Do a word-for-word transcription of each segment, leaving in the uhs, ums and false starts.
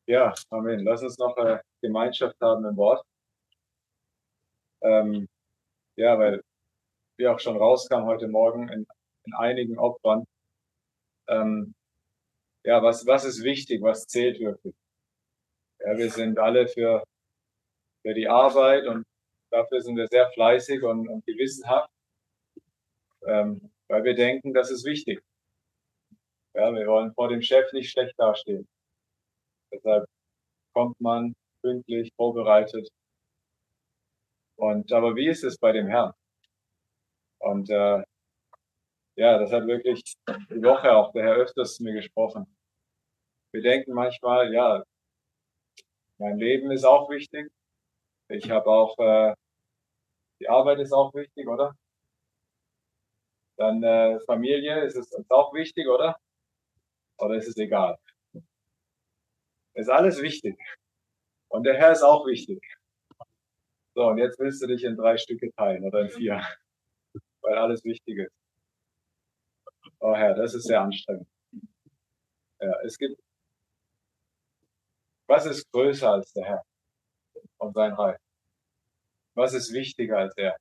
Ja, Amen. Lass uns noch eine Gemeinschaft haben im Wort. Ähm, ja, weil wir auch schon rauskamen heute Morgen in, in einigen Opfern. Ähm, ja, was, was ist wichtig? Was zählt wirklich? Ja, wir sind alle für, für die Arbeit und dafür sind wir sehr fleißig und, und gewissenhaft, ähm, weil wir denken, das ist wichtig. Ja, wir wollen vor dem Chef nicht schlecht dastehen. Deshalb kommt man pünktlich, vorbereitet. Und aber wie ist es bei dem Herrn? Und äh, ja, das hat wirklich die Woche auch der Herr öfters zu mir gesprochen. Wir denken manchmal, ja, mein Leben ist auch wichtig. Ich habe auch, äh, die Arbeit ist auch wichtig, oder? Dann äh, Familie, ist es uns auch wichtig, oder? Oder ist es egal? Ist alles wichtig. Und der Herr ist auch wichtig. So, und jetzt willst du dich in drei Stücke teilen oder in vier, weil alles wichtig ist. Oh Herr, das ist sehr anstrengend. Ja, es gibt, was ist größer als der Herr und sein Reich? Was ist wichtiger als er?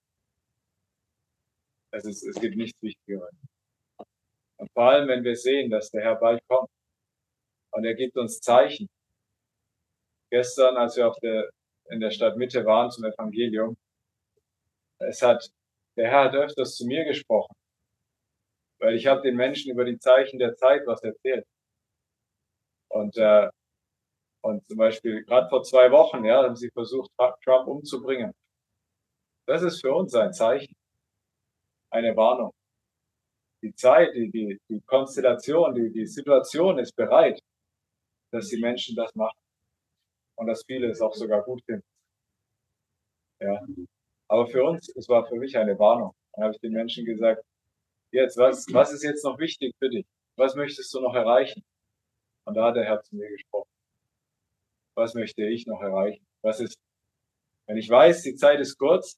Es ist, es gibt nichts Wichtigeres. Und vor allem, wenn wir sehen, dass der Herr bald kommt und er gibt uns Zeichen. Gestern, als wir auf der, in der Stadtmitte waren zum Evangelium, es hat, der Herr hat öfters zu mir gesprochen, weil ich habe den Menschen über die Zeichen der Zeit was erzählt. Und, äh, und zum Beispiel gerade vor zwei Wochen, ja, haben sie versucht, Trump umzubringen. Das ist für uns ein Zeichen, eine Warnung. Die Zeit, die, die, die Konstellation, die, die Situation ist bereit, dass die Menschen das machen. Und dass viele es auch sogar gut finden. Ja. Aber für uns, es war für mich eine Warnung. Dann habe ich den Menschen gesagt, jetzt, was, was ist jetzt noch wichtig für dich? Was möchtest du noch erreichen? Und da hat der Herr zu mir gesprochen. Was möchte ich noch erreichen? Was ist, wenn ich weiß, die Zeit ist kurz,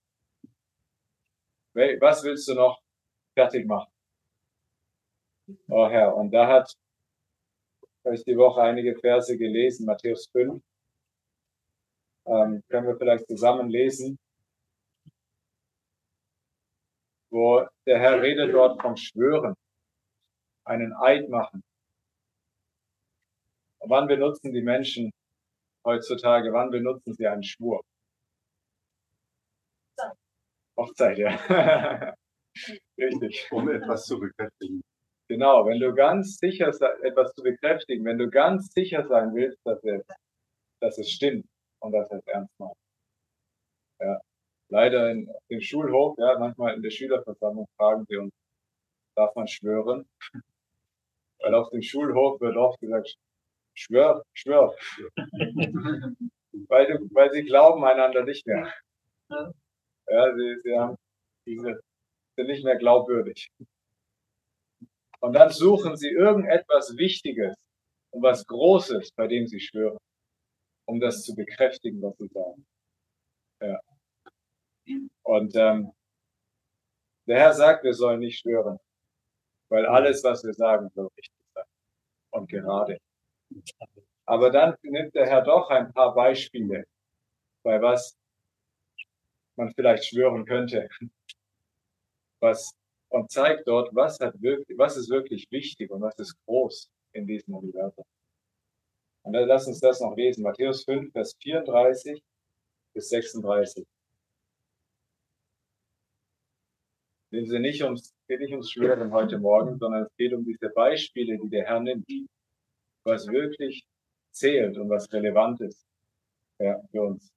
was willst du noch fertig machen? Oh Herr, und da hat, habe ich die Woche einige Verse gelesen, Matthäus fünf. Ähm, können wir vielleicht zusammen lesen, wo der Herr redet dort vom Schwören, einen Eid machen. Und wann benutzen die Menschen heutzutage, wann benutzen sie einen Schwur? Hochzeit, ja. Richtig. Um etwas zu bekräftigen. Genau, wenn du ganz sicher etwas zu bekräftigen, wenn du ganz sicher sein willst, dass es, dass es stimmt und dass es ernst macht. Ja. Leider in, im Schulhof, ja, manchmal in der Schülerversammlung fragen sie uns, darf man schwören? Weil auf dem Schulhof wird oft gesagt, schwör, schwör. weil, du, weil sie glauben einander nicht mehr. Ja, sie, sie haben diese, sind nicht mehr glaubwürdig. Und dann suchen sie irgendetwas Wichtiges und was Großes, bei dem sie schwören, um das zu bekräftigen, was sie sagen. Ja. Und ähm, der Herr sagt, wir sollen nicht schwören, weil alles, was wir sagen, soll richtig sein und gerade. Aber dann nimmt der Herr doch ein paar Beispiele, bei was man vielleicht schwören könnte, was und zeigt dort, was hat wirklich, was ist wirklich wichtig und was ist groß in diesem Universum. Und dann lass uns das noch lesen. Matthäus fünf, Vers vierunddreißig bis sechsunddreißig. Es geht nicht ums, geht nicht ums Schwören heute Morgen, sondern es geht um diese Beispiele, die der Herr nimmt, was wirklich zählt und was relevant ist, ja, für uns.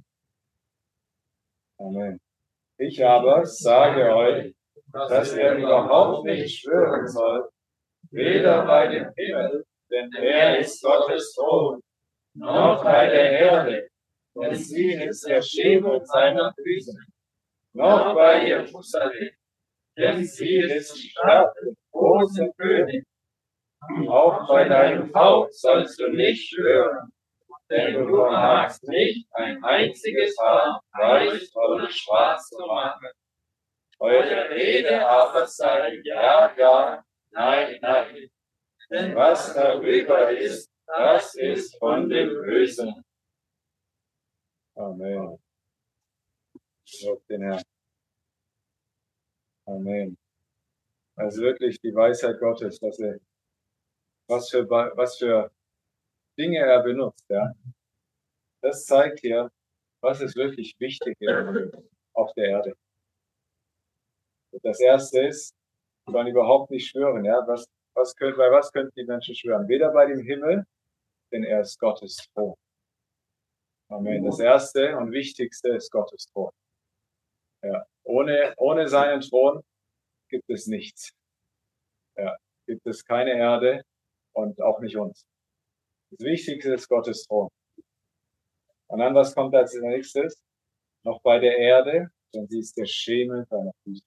Amen. Ich aber sage euch, dass ihr überhaupt nicht schwören sollt, weder bei dem Himmel, denn er ist Gottes Thron, noch bei der Erde, denn sie ist der Schemel seiner Füße, noch bei Jerusalem, denn sie ist die Stadt des großen Königs. Auch bei deinem Haus sollst du nicht schwören, denn du vermagst nicht, ein einziges Haar weiß oder schwarz zu machen. Eure Rede aber sei ja, ja, nein, nein. Denn was darüber ist, das ist von dem Bösen. Amen. Lob den Herrn. Amen. Also wirklich die Weisheit Gottes, dass er, was für, was für Dinge er benutzt, ja. Das zeigt hier, was ist wirklich wichtig auf der Erde. Das erste ist, wir sollen überhaupt nicht schwören, ja. Was, was können, bei was könnten die Menschen schwören? Weder bei dem Himmel, denn er ist Gottes Thron. Amen. Das erste und wichtigste ist Gottes Thron. Ja. Ohne, ohne seinen Thron gibt es nichts. Ja. Gibt es keine Erde und auch nicht uns. Das Wichtigste ist Gottes Thron. Und dann, was kommt als nächstes? Noch bei der Erde, denn sie ist der Schemel seiner Füße.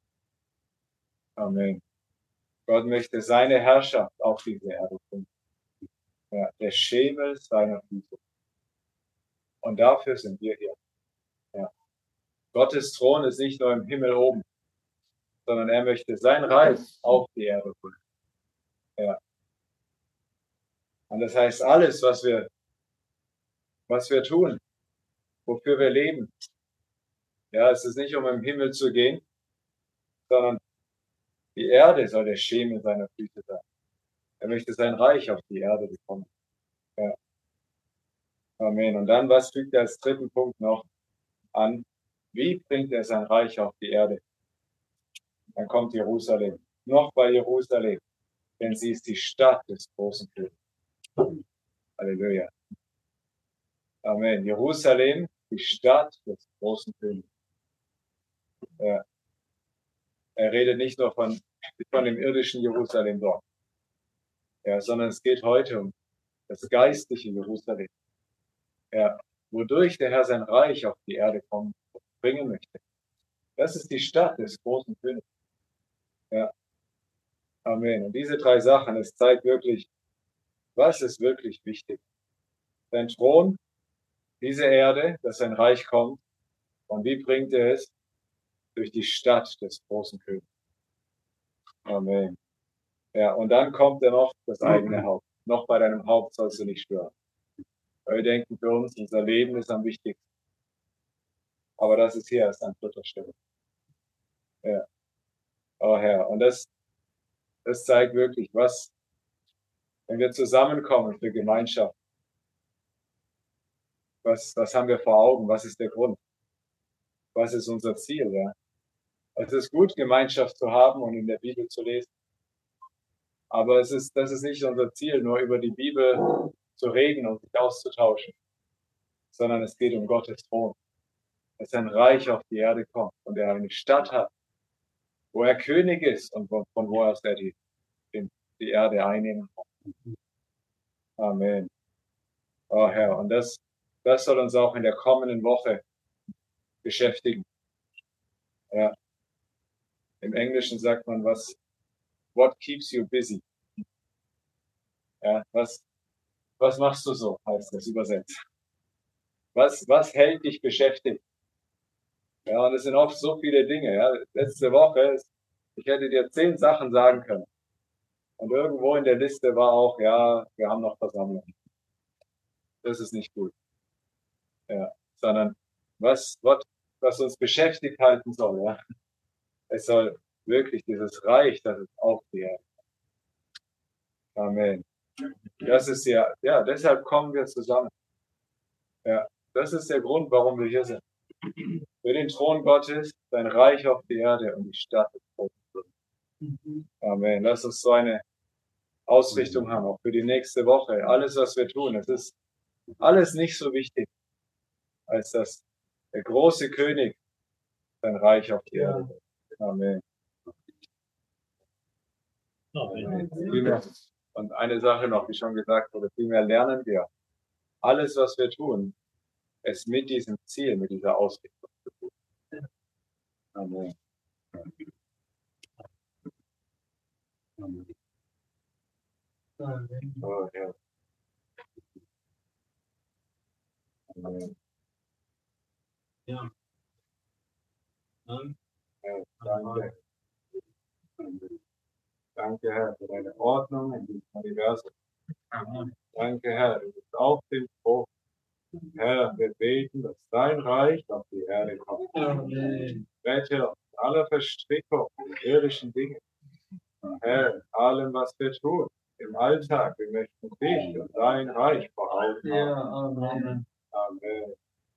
Amen. Gott möchte seine Herrschaft auf diese Erde bringen. Ja, der Schemel seiner Füße. Und dafür sind wir hier. Ja. Gottes Thron ist nicht nur im Himmel oben, sondern er möchte sein Reich auf die Erde bringen. Ja. Und das heißt, alles, was wir, was wir tun, wofür wir leben, ja, es ist nicht, um im Himmel zu gehen, sondern die Erde soll der Schemel seiner Füße sein. Er möchte sein Reich auf die Erde bekommen. Ja. Amen. Und dann, was fügt er als dritten Punkt noch an? Wie bringt er sein Reich auf die Erde? Dann kommt Jerusalem. Noch bei Jerusalem. Denn sie ist die Stadt des großen Königs. Halleluja. Amen. Jerusalem, die Stadt des großen Königs. Ja. Er redet nicht nur von, von dem irdischen Jerusalem dort. Ja, sondern es geht heute um das geistliche Jerusalem. Ja, wodurch der Herr sein Reich auf die Erde kommen, bringen möchte. Das ist die Stadt des großen Königs. Ja. Amen. Und diese drei Sachen, es zeigt wirklich, was ist wirklich wichtig. Sein Thron, diese Erde, dass sein Reich kommt. Und wie bringt er es? Durch die Stadt des großen Königs. Amen. Ja, und dann kommt er noch das eigene Haupt. Noch bei deinem Haupt sollst du nicht schwören. Weil wir denken für uns, unser Leben ist am wichtigsten. Aber das ist hier erst an dritter Stelle. Ja. Oh Herr, und das, das zeigt wirklich, was, wenn wir zusammenkommen für Gemeinschaft, was, was haben wir vor Augen? Was ist der Grund? Was ist unser Ziel? Ja? Es ist gut, Gemeinschaft zu haben und in der Bibel zu lesen. Aber es ist, das ist nicht unser Ziel, nur über die Bibel zu reden und sich auszutauschen, sondern es geht um Gottes Thron. Dass ein Reich auf die Erde kommt und er eine Stadt hat, wo er König ist und von, von wo aus er die, die Erde einnehmen kann. Amen. Oh Herr, und das, das soll uns auch in der kommenden Woche beschäftigen. Ja. Im Englischen sagt man was, what keeps you busy? Ja, was, was machst du so, heißt das übersetzt. Was, was hält dich beschäftigt? Ja, und es sind oft so viele Dinge. Ja. Letzte Woche, ich hätte dir zehn Sachen sagen können. Und irgendwo in der Liste war auch, ja, wir haben noch Versammlung. Das ist nicht gut. Ja, sondern was, was, was uns beschäftigt halten soll, ja. Es soll wirklich dieses Reich, das ist auf die Erde. Amen. Das ist ja, ja, deshalb kommen wir zusammen. Ja, das ist der Grund, warum wir hier sind. Für den Thron Gottes, sein Reich auf die Erde und die Stadt des großen. Amen. Lass uns so eine Ausrichtung haben, auch für die nächste Woche. Alles, was wir tun, es ist alles nicht so wichtig, als dass der große König sein Reich auf die Erde wird. Amen. Amen. Und eine Sache noch, wie schon gesagt wurde, vielmehr lernen wir, alles, was wir tun, es mit diesem Ziel, mit dieser Ausrichtung zu tun. Amen. Amen. Oh, ja. Amen. Ja. Ja, danke. Danke, Herr, für deine Ordnung in diesem Universum. Amen. Danke, Herr, du bist auf dem Thron. Herr, wir beten, dass dein Reich auf die Erde kommt. Amen. Rette uns von aller Verstrickung in irdischen Dingen. Herr, in allem, was wir tun, im Alltag, wir möchten dich und dein Reich vor Augen haben. Ja, Amen. Amen.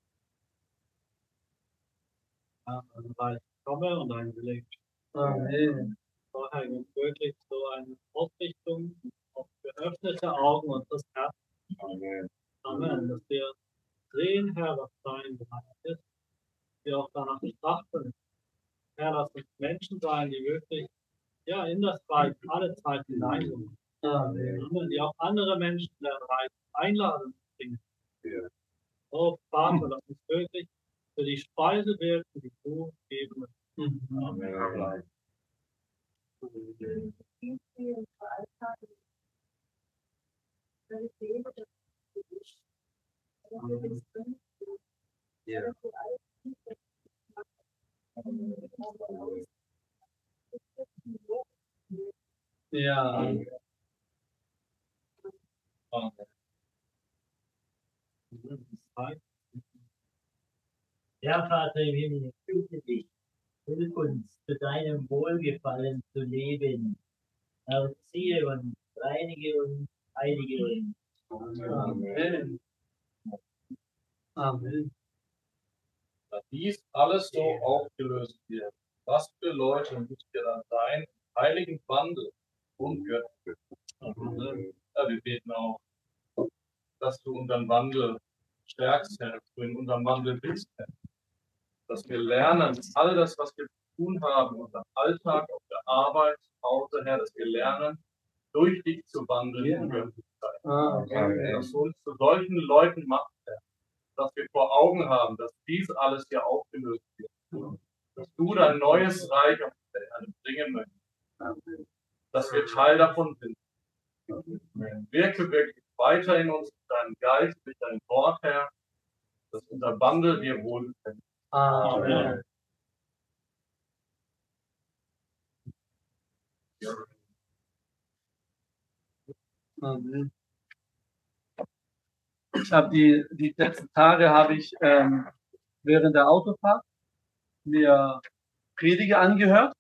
Ein Reich komme und ein Wille geschehe. Amen. Vorher gibt wirklich so eine Ausrichtung auf geöffnete Augen und das Herz. Amen. Amen. Dass wir sehen, Herr, was dein Bereich ist. Wir auch danach trachten. Herr, lass uns Menschen sein, die wirklich ja, in das Reich alle Zeit hineingehen. Amen. Amen. Die auch andere Menschen in dein Reich einladen bringen. Ja. Oh, Vater, lass uns wirklich für die Speise wirken, die du geben möchtest. Amen. Amen. Ja. Ja. Amen. Ja, Vater im Himmel, ich bitte dich, hilf uns, zu deinem Wohlgefallen zu leben. Erziehe uns, reinige uns, heilige uns. Amen. Amen. Da dies alles so aufgelöst wird, was für Leute müsst ihr dann sein, heiligen Wandel und göttlich. Ja, wir beten auch, dass du unseren Wandel stärkst, Herr, dass du in unserem Wandel bist, Herr. Dass wir lernen, all das, was wir zu tun haben, unseren Alltag auf der Arbeit, zu Hause, Herr, dass wir lernen, durch dich zu wandeln in Göttlichkeit. Amen. Dass du uns zu solchen Leuten machst, Herr, dass wir vor Augen haben, dass dies alles hier aufgelöst wird. Dass du dein neues Reich auf der Erde bringen möchtest. Dass wir Teil davon sind. Wirke wirklich weiter in uns, deinen Geist, durch dein Wort, Herr, dass unser Wandel dir wohlgefällt. Amen. Amen. Ich habe die, die letzten Tage habe ich ähm, während der Autofahrt mir Prediger angehört.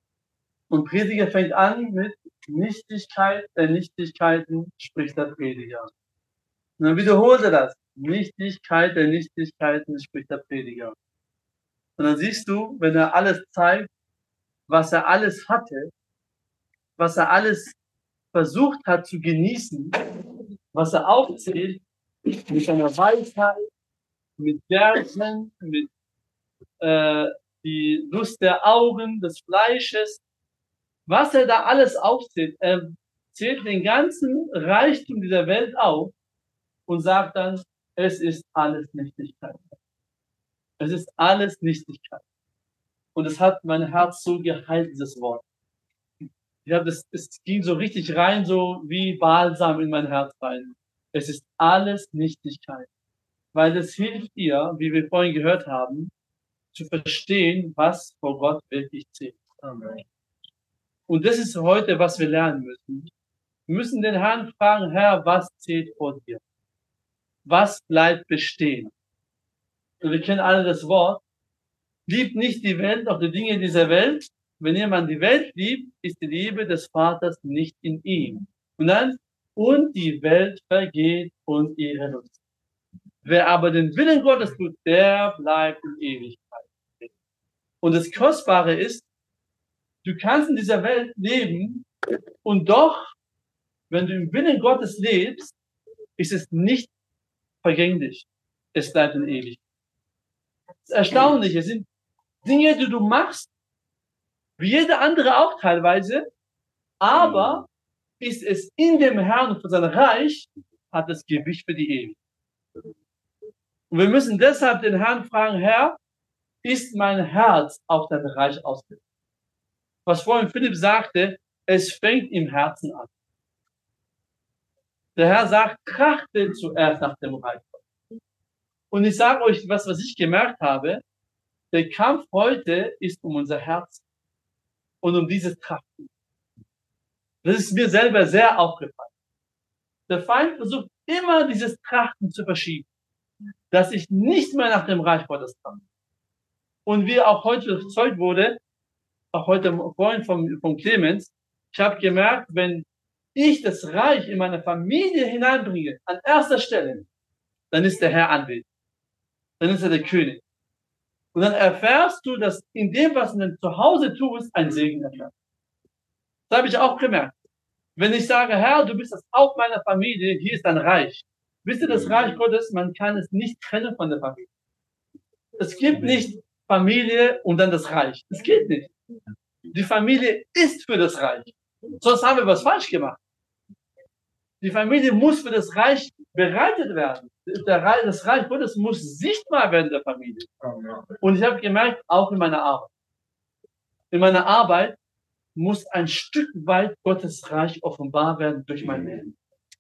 Und Prediger fängt an mit Nichtigkeit der Nichtigkeiten, spricht der Prediger. Und dann wiederholt er das. Nichtigkeit der Nichtigkeiten, spricht der Prediger. Und dann siehst du, wenn er alles zeigt, was er alles hatte, was er alles versucht hat zu genießen, was er aufzählt, mit seiner Weisheit, mit Gärten, mit äh, die Lust der Augen, des Fleisches, was er da alles aufzählt. Er zählt den ganzen Reichtum dieser Welt auf und sagt dann, es ist alles Nichtigkeit. Es ist alles Nichtigkeit. Und es hat mein Herz so geheilt, dieses Wort. Ich habe das, es ging so richtig rein, so wie Balsam in mein Herz rein. Es ist alles Nichtigkeit. Weil es hilft dir, wie wir vorhin gehört haben, zu verstehen, was vor Gott wirklich zählt. Amen. Und das ist heute, was wir lernen müssen. Wir müssen den Herrn fragen, Herr, was zählt vor dir? Was bleibt bestehen? Und wir kennen alle das Wort. Liebt nicht die Welt, auch die Dinge dieser Welt. Wenn jemand die Welt liebt, ist die Liebe des Vaters nicht in ihm. Und dann, und die Welt vergeht und ihre Lust. Wer aber den Willen Gottes tut, der bleibt in Ewigkeit. Und das Kostbare ist, du kannst in dieser Welt leben und doch, wenn du im Willen Gottes lebst, ist es nicht vergänglich. Es bleibt in Ewigkeit. Das ist erstaunlich. Es sind Dinge, die du machst, wie jeder andere auch teilweise, aber ist es in dem Herrn und für sein Reich, hat das Gewicht für die Ewigkeit. Und wir müssen deshalb den Herrn fragen, Herr, ist mein Herz auf dein Reich ausgerichtet? Was vorhin Philipp sagte, es fängt im Herzen an. Der Herr sagt, trachtet zuerst nach dem Reich. Und ich sage euch was, was ich gemerkt habe, der Kampf heute ist um unser Herz und um dieses Trachten. Das ist mir selber sehr aufgefallen. Der Feind versucht immer dieses Trachten zu verschieben, dass ich nicht mehr nach dem Reich Gottes komme. Und wie auch heute bezeugt wurde, auch heute vorhin vom, vom Clemens, ich habe gemerkt, wenn ich das Reich in meine Familie hineinbringe, an erster Stelle, dann ist der Herr anwesend. Dann ist er der König. Und dann erfährst du, dass in dem, was du zu Hause tust, ein Segen erfährst. Das habe ich auch gemerkt. Wenn ich sage, Herr, du bist das Haupt meiner Familie, hier ist dein Reich. Wisst ihr, das Reich Gottes, man kann es nicht trennen von der Familie. Es gibt nicht Familie und dann das Reich. Es geht nicht. Die Familie ist für das Reich. Sonst haben wir was falsch gemacht. Die Familie muss für das Reich bereitet werden. Das Reich Gottes muss sichtbar werden in der Familie. Und ich habe gemerkt, auch in meiner Arbeit. In meiner Arbeit muss ein Stück weit Gottes Reich offenbar werden durch mein Leben.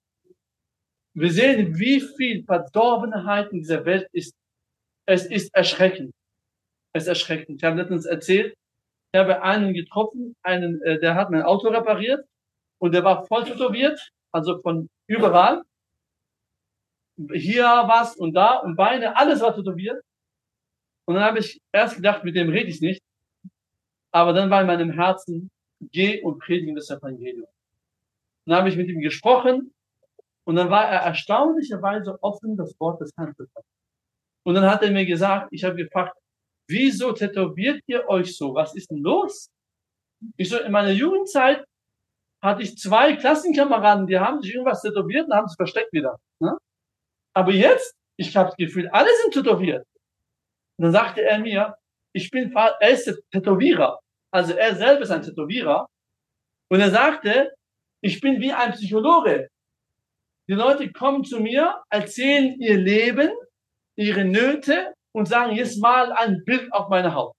Wir sehen, wie viel Verdorbenheit in dieser Welt ist. Es ist erschreckend. Es ist erschreckend. Ich habe letztens erzählt, ich habe einen getroffen, einen, der hat mein Auto repariert und der war voll tätowiert, also von überall. Hier was und da und Beine, alles war tätowiert. Und dann habe ich erst gedacht, mit dem rede ich nicht. Aber dann war in meinem Herzen, geh und predige das Evangelium. Dann habe ich mit ihm gesprochen und dann war er erstaunlicherweise offen, das Wort des Herrn zu hören. Und dann hat er mir gesagt, ich habe gefragt, wieso tätowiert ihr euch so? Was ist denn los? Ich so, in meiner Jugendzeit hatte ich zwei Klassenkameraden, die haben sich irgendwas tätowiert und haben es versteckt wieder. Ne? Aber jetzt, ich habe das Gefühl, alle sind tätowiert. Und dann sagte er mir, ich bin, er ist Tätowierer. Also er selber ist ein Tätowierer. Und er sagte, ich bin wie ein Psychologe. Die Leute kommen zu mir, erzählen ihr Leben, ihre Nöte und sagen, jetzt mal ein Bild auf meine Haut.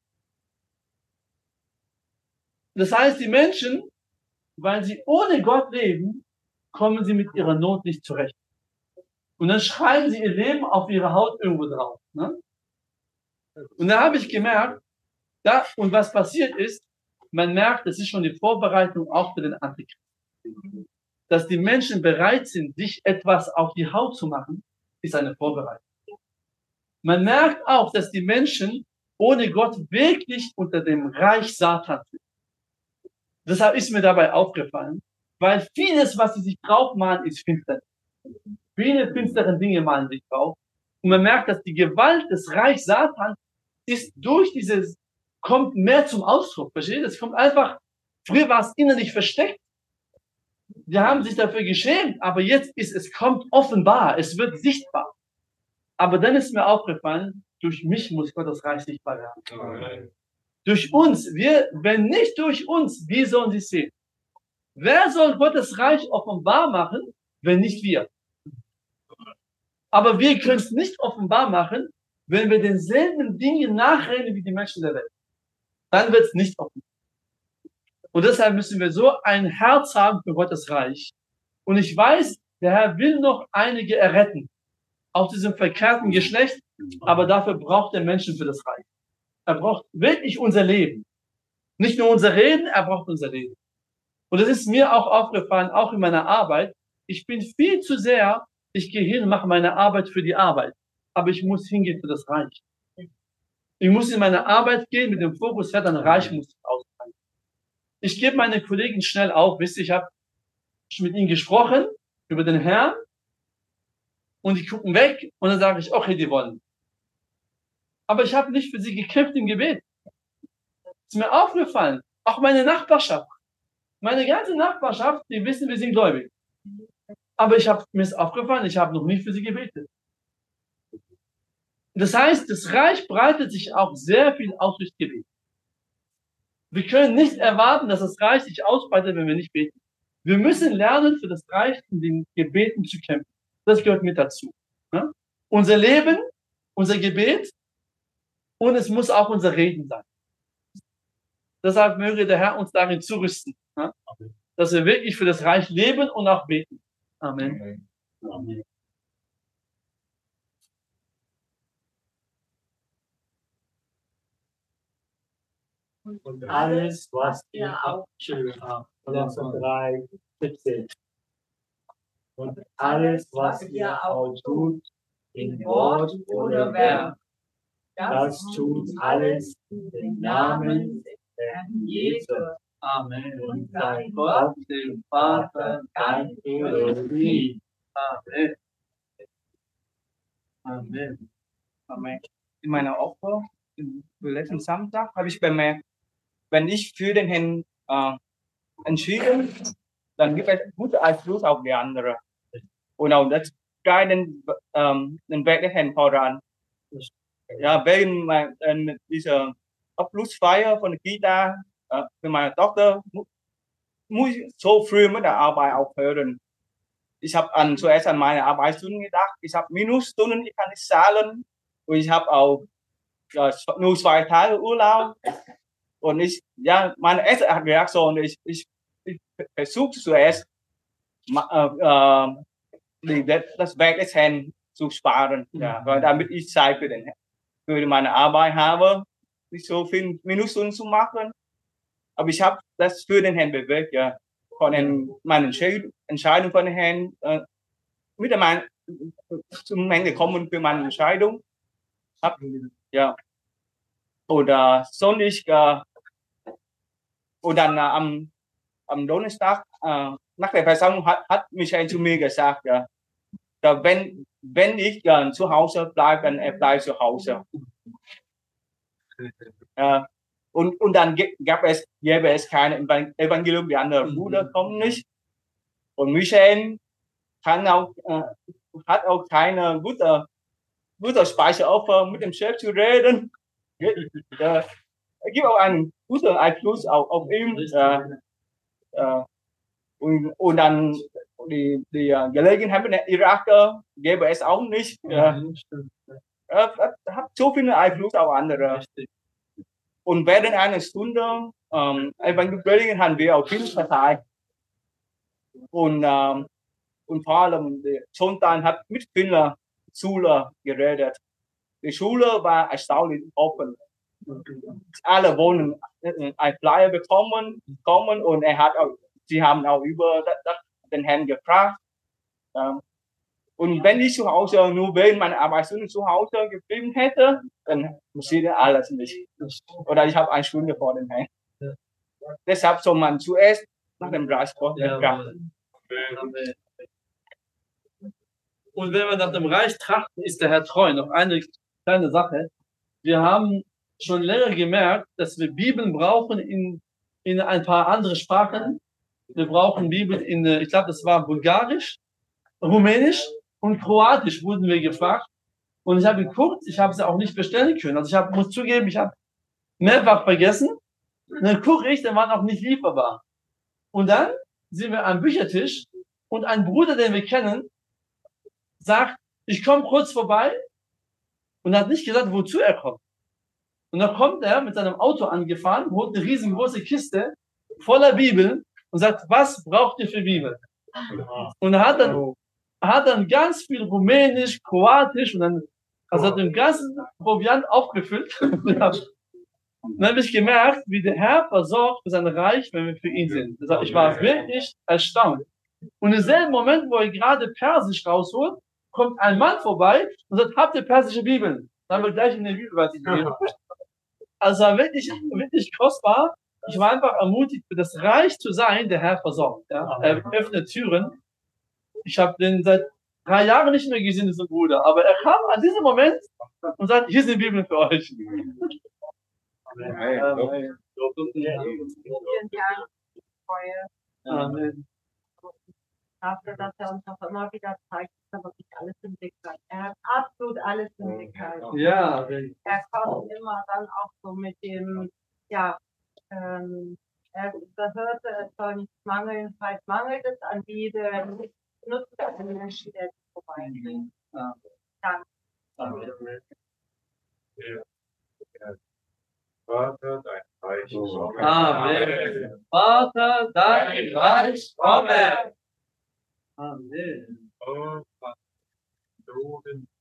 Das heißt, die Menschen, weil sie ohne Gott leben, kommen sie mit ihrer Not nicht zurecht. Und dann schreiben sie ihr Leben auf ihre Haut irgendwo drauf. Ne? Und da habe ich gemerkt, da, und was passiert ist, man merkt, das ist schon die Vorbereitung auch für den Antichrist. Dass die Menschen bereit sind, sich etwas auf die Haut zu machen, ist eine Vorbereitung. Man merkt auch, dass die Menschen ohne Gott wirklich unter dem Reich Satan sind. Deshalb ist mir dabei aufgefallen, weil vieles, was sie sich draufmalen, ist finster. Viele finstere Dinge malen sich drauf. Und man merkt, dass die Gewalt des Reichs Satan ist durch dieses, kommt mehr zum Ausdruck. Versteht ihr? Es kommt einfach, früher war es innerlich versteckt. Die haben sich dafür geschämt, aber jetzt ist es, kommt offenbar, es wird sichtbar. Aber dann ist mir aufgefallen, durch mich muss Gottes Reich sichtbar werden. Amen. Durch uns, wir, wenn nicht durch uns, wie sollen sie es sehen? Wer soll Gottes Reich offenbar machen, wenn nicht wir? Aber wir können es nicht offenbar machen, wenn wir denselben Dingen nachreden wie die Menschen der Welt. Dann wird es nicht offenbar. Und deshalb müssen wir so ein Herz haben für Gottes Reich. Und ich weiß, der Herr will noch einige erretten. Aus diesem verkehrten Geschlecht. Aber dafür braucht er Menschen für das Reich. Er braucht wirklich unser Leben. Nicht nur unser Reden, er braucht unser Leben. Und das ist mir auch aufgefallen, auch in meiner Arbeit. Ich bin viel zu sehr, ich gehe hin und mache meine Arbeit für die Arbeit. Aber ich muss hingehen für das Reich. Ich muss in meine Arbeit gehen mit dem Fokus, Herr, dein Reich muss ich ausbreiten. Ich gebe meine Kollegen schnell auf. Wisst ihr, ich habe mit ihnen gesprochen über den Herrn und die gucken weg und dann sage ich, okay, die wollen. Aber ich habe nicht für sie gekämpft im Gebet. Ist mir aufgefallen. Auch meine Nachbarschaft. Meine ganze Nachbarschaft, die wissen, wir sind gläubig. Aber ich habe mir ist aufgefallen, ich habe noch nicht für sie gebetet. Das heißt, das Reich breitet sich auch sehr viel aus durch Gebet. Wir können nicht erwarten, dass das Reich sich ausbreitet, wenn wir nicht beten. Wir müssen lernen, für das Reich in den Gebeten zu kämpfen. Das gehört mit dazu. Ja? Unser Leben, unser Gebet und es muss auch unser Reden sein. Deshalb möge der Herr uns darin zurüsten, ja? Dass wir wirklich für das Reich leben und auch beten. Amen. Amen. Und alles, was ihr abschön habt. Kolosser drei, siebzehn. und alles, was ihr auch tut, in Wort oder Werk, das tut alles im Namen des Herrn Jesus. Amen. Und sei Gott, dem Vater, Dank für sie. Amen. Amen. Amen. In meiner Opfer, im letzten Samstag, habe ich bemerkt, wenn ich für den Herrn äh, entschieden, dann gibt es guten Einfluss auf die anderen. Und auch das geht den, ähm, den Weg des Herrn voran. Ja, während mein, äh, dieser Abschlussfeier von der Kita äh, für meine Tochter mu- muss ich so früh mit der Arbeit aufhören. Ich habe an, zuerst an meine Arbeitsstunden gedacht. Ich habe Minusstunden, ich kann nicht zahlen. Und ich habe auch ja, nur zwei Tage Urlaub. Und ich, ja, meine erste Reaktion ist, ich, ich versuche zuerst, äh, äh, das Werk des Herrn zu sparen. Ja, weil damit ich Zeit für, den, für meine Arbeit habe, nicht so viel Minusstunden zu machen. Aber ich habe das für den Herrn bewegt, ja. Von den, meinen Entscheidungen von den Herrn, äh, mit der zum Ende gekommen für meine Entscheidung. Hab, ja. Oder sonnig, äh, und dann äh, am, am Donnerstag, äh, nach der Versammlung hat, hat Michael zu mir gesagt, ja, da wenn, wenn ich äh, zu Hause bleibe, dann er bleibt zu Hause. Äh, und, und dann gab es, gäbe es kein Evangelium, die anderen Brüder kommen nicht. Und Michael kann auch, äh, hat auch keine gute, gute Speicheropfer mit dem Chef zu reden. Ja, es gibt auch einen guten Einfluss auf, auf ihn. Äh, äh, und, und dann die, die Gelegenheit mit den Iraker gäbe es auch nicht. Ja. Äh, hat so viel Einfluss auf andere. Und während einer Stunde ähm, Evangelium haben wir auch viel verteilt. Und, ähm, und vor allem der Sonntag hat mit vielen Schülern geredet. Die Schule war erstaunlich offen. Alle wollen ein Flyer bekommen, bekommen und er hat auch, sie haben auch über das, das, den Herrn gefragt. Ähm, und wenn ich zu Hause nur während meiner Arbeitsstunde zu Hause geblieben hätte, dann passiert alles nicht. Oder ich habe eine Stunde vor dem Herrn. Ja. Deshalb soll man zuerst nach dem Reich Gottes trachten. Und wenn wir nach dem Reich trachten, ist der Herr treu. Noch eine kleine Sache. Wir haben schon länger gemerkt, dass wir Bibeln brauchen in, in ein paar andere Sprachen. Wir brauchen Bibeln in, ich glaube, das war Bulgarisch, Rumänisch und Kroatisch wurden wir gefragt. Und ich habe geguckt, ich habe sie auch nicht bestellen können. Also ich hab, muss zugeben, ich habe mehrfach vergessen. Und dann gucke ich, der war auch nicht lieferbar. Und dann sind wir am Büchertisch und ein Bruder, den wir kennen, sagt, ich komme kurz vorbei und hat nicht gesagt, wozu er kommt. Und dann kommt er mit seinem Auto angefahren, holt eine riesengroße Kiste voller Bibeln und sagt, was braucht ihr für Bibel? Und er hat dann, hat dann ganz viel Rumänisch, Kroatisch und dann, also hat den ganzen Proviant aufgefüllt. Und dann habe ich gemerkt, wie der Herr versorgt für sein Reich, wenn wir für ihn sind. Ich war wirklich erstaunt. Und im selben Moment, wo er gerade Persisch rausholt, kommt ein Mann vorbei und sagt, habt ihr persische Bibeln? Dann haben wir gleich in der Bibel was gegeben. Also wirklich, wirklich kostbar. Ich war einfach ermutigt, für das Reich zu sein, der Herr versorgt. Ja? Er öffnet Türen. Ich habe den seit drei Jahren nicht mehr gesehen, diesen Bruder. Aber er kam an diesem Moment und sagt, hier sind Bibeln für euch. Amen. Amen. Vielen Dank, Treue. Amen. Dafür, dass er uns auch immer wieder zeigt, dass er wirklich alles im Blick hat. Er hat absolut alles im Blick hat. Ja, Er kommt immer dann auch so mit dem, ja, ähm, er hörte, es soll nicht mangeln, falls mangelt es an Liebe, nutzt er den Menschen, der vorbeibringt. Danke. Vater, dein Reich komme. Amen. Vater, dein Reich komme. Amen. Oh, Vater, du